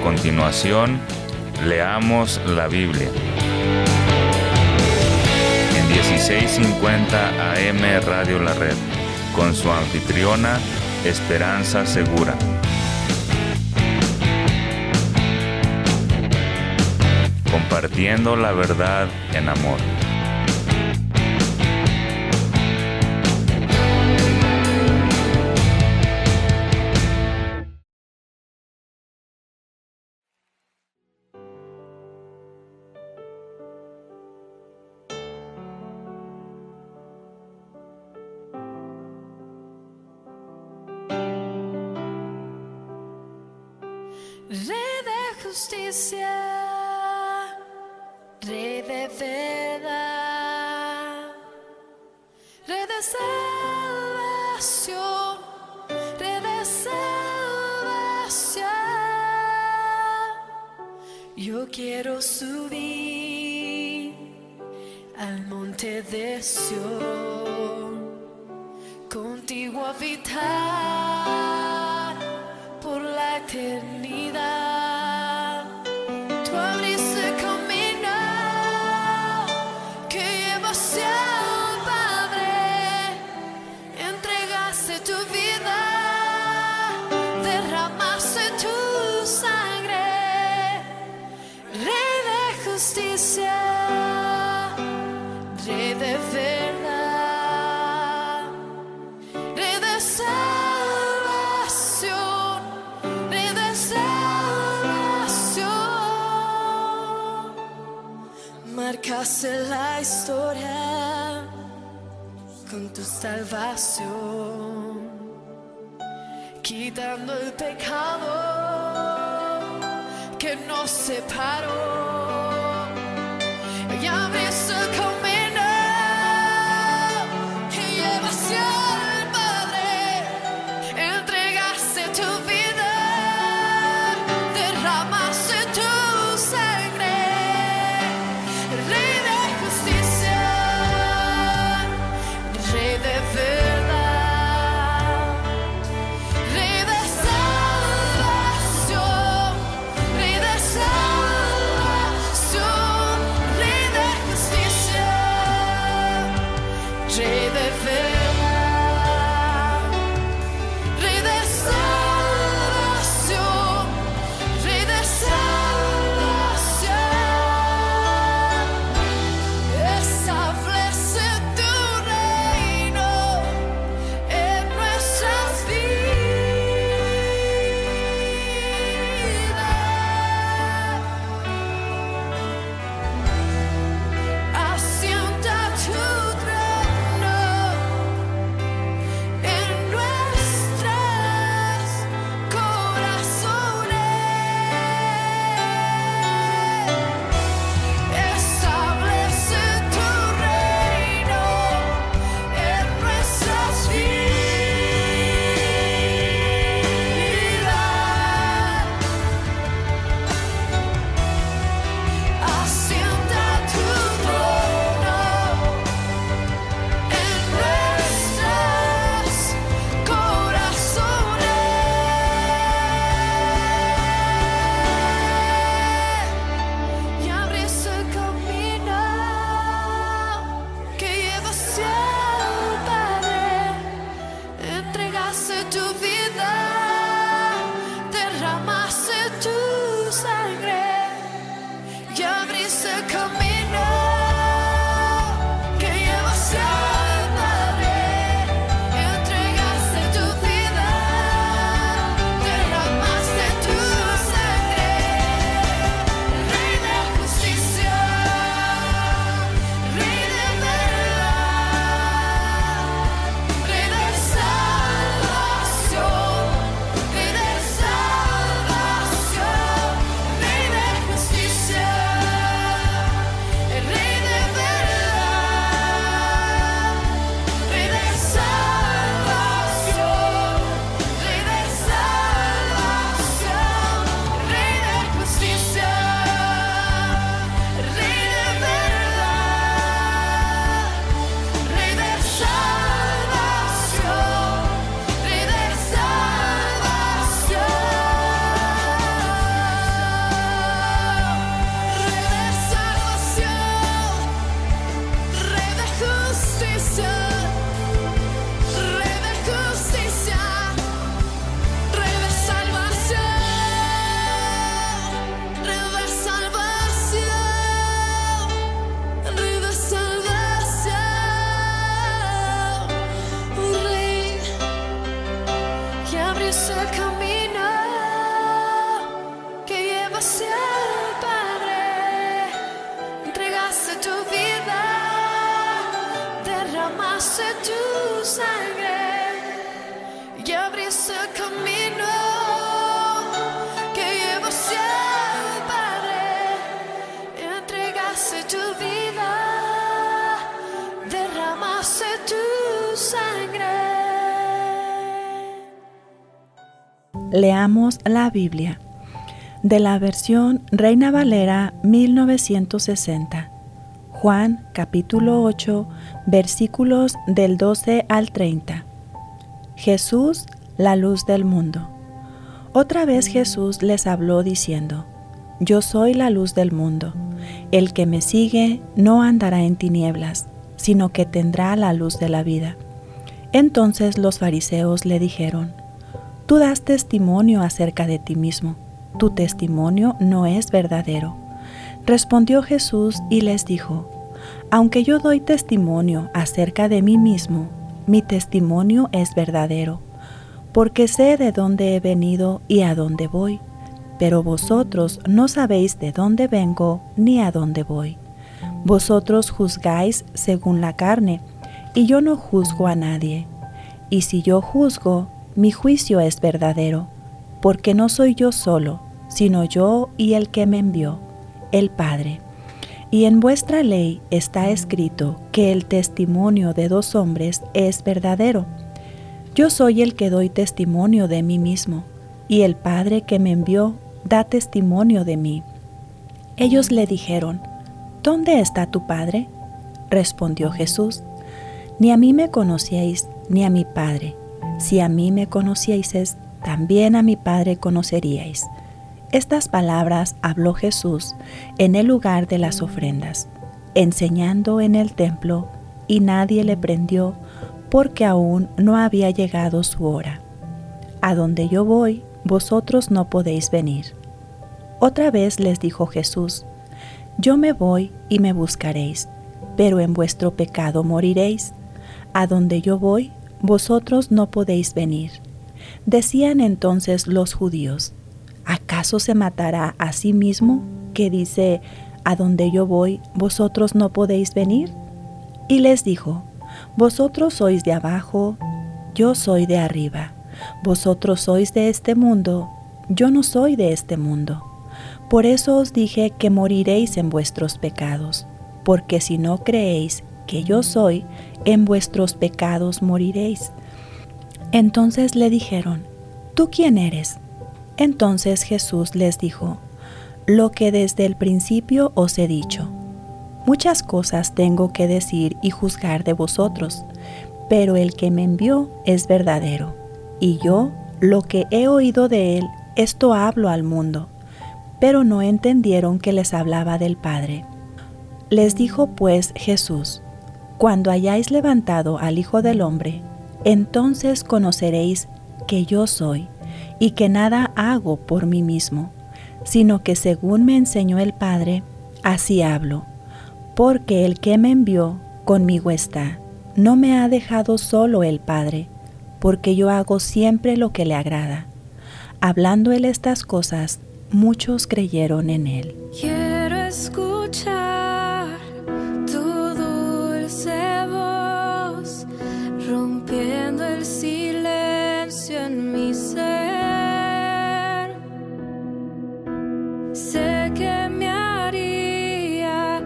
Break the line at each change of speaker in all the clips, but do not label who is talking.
continuación, leamos la Biblia. En 1650 AM Radio La Red, con su anfitriona, Esperanza Segura. Compartiendo la verdad en amor.
Rey de justicia, Rey de verdad, Rey de salvación, Rey de salvación. Yo quiero subir al monte de Sión, contigo habitar por la eternidad. Tú abriste camino que lleva hacia el Padre, entregaste tu vida, derramaste tu sangre. Rey de justicia, Rey de verdad, Rey de salvación, Rey de salvación. Marcaste la historia con tu salvación, quitando el pecado que nos separó. Y abriste el camino que lleva hacia el Padre, entregaste tu vida, derramaste tu sangre. Rey de justicia, Rey de verdad, Rey de salvación, Rey de salvación. abriste el camino que lleva hacia el Padre. Entregaste tu vida, derramaste tu sangre y abriste el camino que lleva hacia el Padre. Entregaste tu vida, derramaste tu sangre.
Leamos la Biblia de la versión Reina Valera 1960. Juan capítulo 8, versículos del 12 al 30. Jesús, la luz del mundo. Otra vez Jesús les habló diciendo: Yo soy la luz del mundo. El que me sigue no andará en tinieblas, sino que tendrá la luz de la vida. Entonces los fariseos le dijeron: Tú das testimonio acerca de ti mismo. Tu testimonio no es verdadero. Respondió Jesús y les dijo: Aunque yo doy testimonio acerca de mí mismo, mi testimonio es verdadero, porque sé de dónde he venido y a dónde voy, pero vosotros no sabéis de dónde vengo ni a dónde voy. Vosotros juzgáis según la carne, y yo no juzgo a nadie. Y si yo juzgo, mi juicio es verdadero, porque no soy yo solo, sino yo y el que me envió, el Padre. Y en vuestra ley está escrito que el testimonio de dos hombres es verdadero. Yo soy el que doy testimonio de mí mismo, y el Padre que me envió da testimonio de mí. Ellos le dijeron: ¿Dónde está tu Padre? Respondió Jesús: Ni a mí me conocíais, ni a mi Padre. Si a mí me conocieseis, también a mi Padre conoceríais. Estas palabras habló Jesús en el lugar de las ofrendas, enseñando en el templo, y nadie le prendió, porque aún no había llegado su hora. A donde yo voy, vosotros no podéis venir. Otra vez les dijo Jesús: Yo me voy y me buscaréis, pero en vuestro pecado moriréis. A donde yo voy, vosotros no podéis venir. Decían entonces los judíos: ¿Acaso se matará a sí mismo, que dice: a donde yo voy, vosotros no podéis venir? Y les dijo: Vosotros sois de abajo, yo soy de arriba. Vosotros sois de este mundo, yo no soy de este mundo. Por eso os dije que moriréis en vuestros pecados, porque si no creéis que yo soy, en vuestros pecados moriréis. Entonces le dijeron: ¿Tú quién eres? Entonces Jesús les dijo: Lo que desde el principio os he dicho. Muchas cosas tengo que decir y juzgar de vosotros, pero el que me envió es verdadero, y yo, lo que he oído de él, esto hablo al mundo. Pero no entendieron que les hablaba del Padre. Les dijo pues Jesús: Cuando hayáis levantado al Hijo del Hombre, entonces conoceréis que yo soy, y que nada hago por mí mismo, sino que según me enseñó el Padre, así hablo. Porque el que me envió conmigo está. No me ha dejado solo el Padre, porque yo hago siempre lo que le agrada. Hablando él estas cosas, muchos creyeron en él.
Quiero escuchar tu dulce voz, rompiendo el silencio en mi ser. Sé que me haría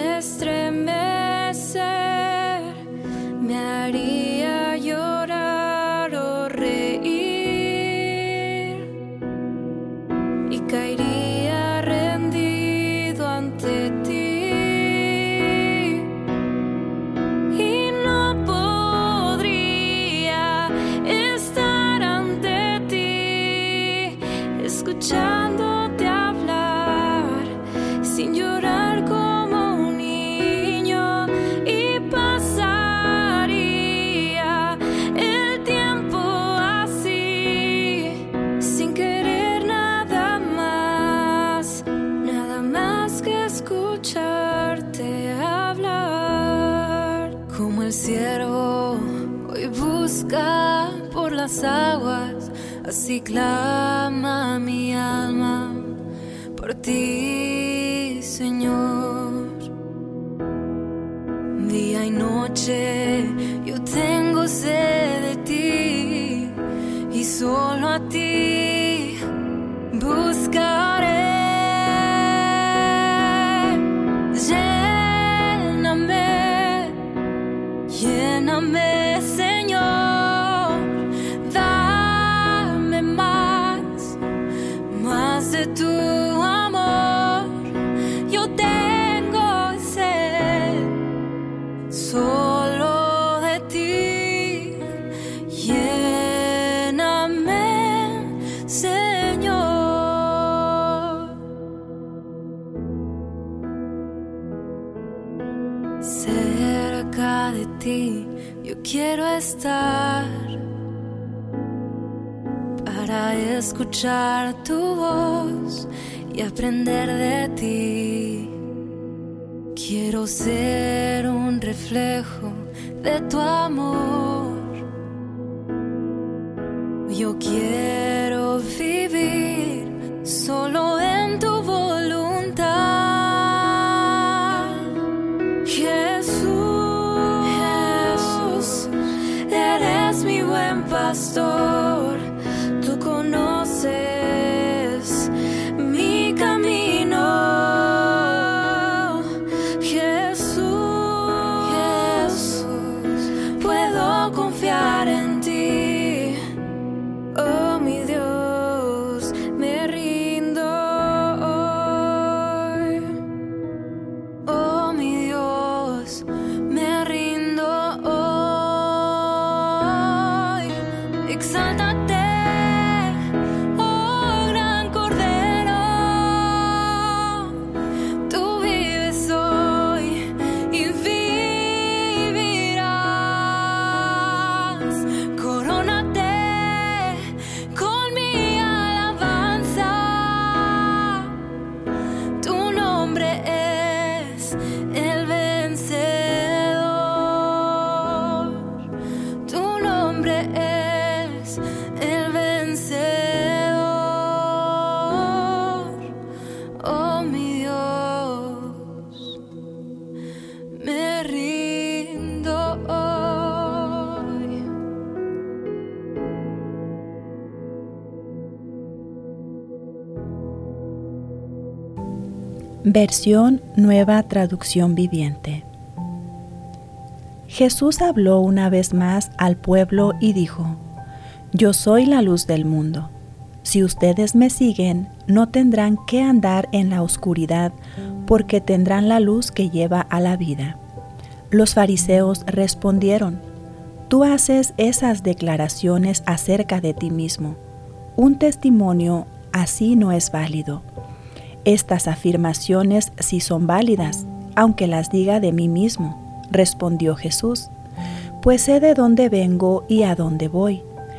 estremecer, me haría llorar o reír, y caería rendido ante ti, y no podría estar ante ti, escuchándote hablar, sin llorar como un niño, y pasaría el tiempo así, sin querer nada más que escucharte hablar. Como el ciervo hoy busca por las aguas a Así clama mi alma por ti, Señor. Día y noche yo tengo sed de ti y solo a ti buscaré. Lléname, lléname, Señor, dame más de tu amor. Yo tengo sed solo de ti. Lléname, Señor. Cerca de ti yo quiero estar para escuchar tu voz y aprender de ti. Quiero ser un reflejo de tu amor. Yo quiero vivir solo en tu voluntad. Jesús, eres mi buen pastor. Tú conoces mi camino. Confiar en ti, oh mi Dios, me rindo hoy. Oh mi Dios, me rindo hoy. Exáltate, oh gran Cordero, tú vives hoy y
Versión Nueva Traducción Viviente. Jesús habló una vez más al pueblo y dijo: Yo soy la luz del mundo. Si ustedes me siguen, no tendrán que andar en la oscuridad, porque tendrán la luz que lleva a la vida. Los fariseos respondieron: Tú haces esas declaraciones acerca de ti mismo. Un testimonio así no es válido. Estas afirmaciones sí son válidas, aunque las diga de mí mismo, respondió Jesús, pues sé de dónde vengo y a dónde voy.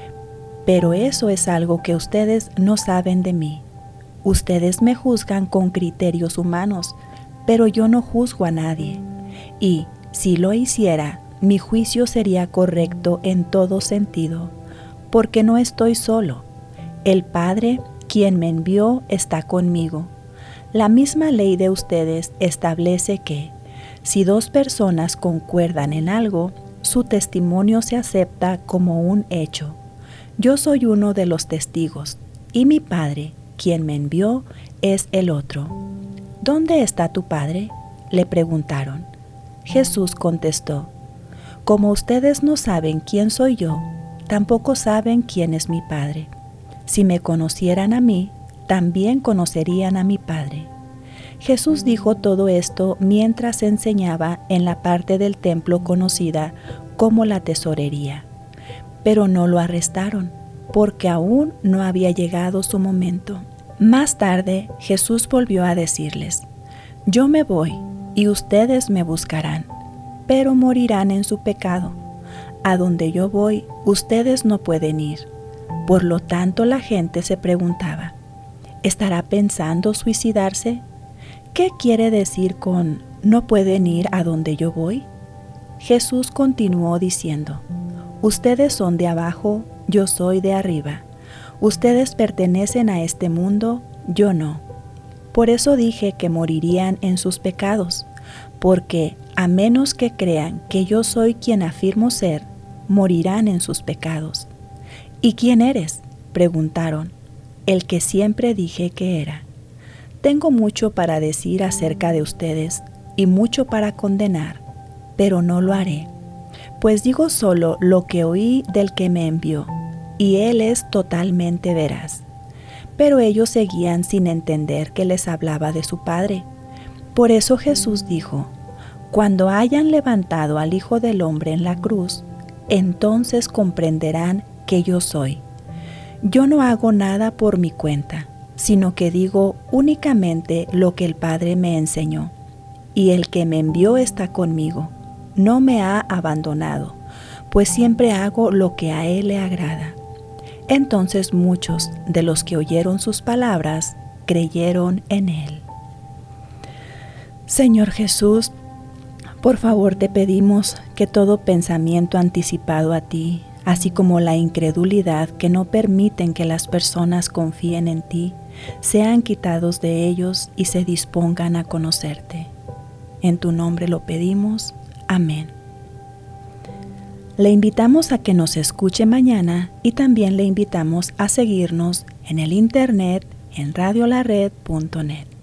Pero eso es algo que ustedes no saben de mí. Ustedes me juzgan con criterios humanos, pero yo no juzgo a nadie. Y, si lo hiciera, mi juicio sería correcto en todo sentido, porque no estoy solo. El Padre, quien me envió, está conmigo. La misma ley de ustedes establece que, si dos personas concuerdan en algo, su testimonio se acepta como un hecho. Yo soy uno de los testigos, y mi Padre, quien me envió, es el otro. ¿Dónde está tu Padre?, le preguntaron. Jesús contestó: Como ustedes no saben quién soy yo, tampoco saben quién es mi Padre. Si me conocieran a mí, también conocerían a mi Padre. Jesús dijo todo esto mientras enseñaba en la parte del templo conocida como la tesorería. Pero no lo arrestaron, porque aún no había llegado su momento. Más tarde, Jesús volvió a decirles: Yo me voy, y ustedes me buscarán, pero morirán en su pecado. A donde yo voy, ustedes no pueden ir. Por lo tanto, la gente se preguntaba: ¿estará pensando suicidarse? ¿Qué quiere decir con «no pueden ir a donde yo voy»? Jesús continuó diciendo: Ustedes son de abajo, yo soy de arriba. Ustedes pertenecen a este mundo, yo no. Por eso dije que morirían en sus pecados, porque a menos que crean que yo soy quien afirmo ser, morirán en sus pecados. ¿Y quién eres?, preguntaron. El que siempre dije que era. Tengo mucho para decir acerca de ustedes y mucho para condenar, pero no lo haré, pues digo solo lo que oí del que me envió, y él es totalmente veraz. Pero ellos seguían sin entender que les hablaba de su Padre. Por eso Jesús dijo: cuando hayan levantado al Hijo del Hombre en la cruz, entonces comprenderán que yo soy. Yo no hago nada por mi cuenta, sino que digo únicamente lo que el Padre me enseñó. Y el que me envió está conmigo, no me ha abandonado, pues siempre hago lo que a él le agrada. Entonces muchos de los que oyeron sus palabras creyeron en él. Señor Jesús, por favor te pedimos que todo pensamiento anticipado a ti, así como la incredulidad que no permiten que las personas confíen en ti, sean quitados de ellos y se dispongan a conocerte. En tu nombre lo pedimos. Amén. Le invitamos a que nos escuche mañana y también le invitamos a seguirnos en el internet en radiolared.net.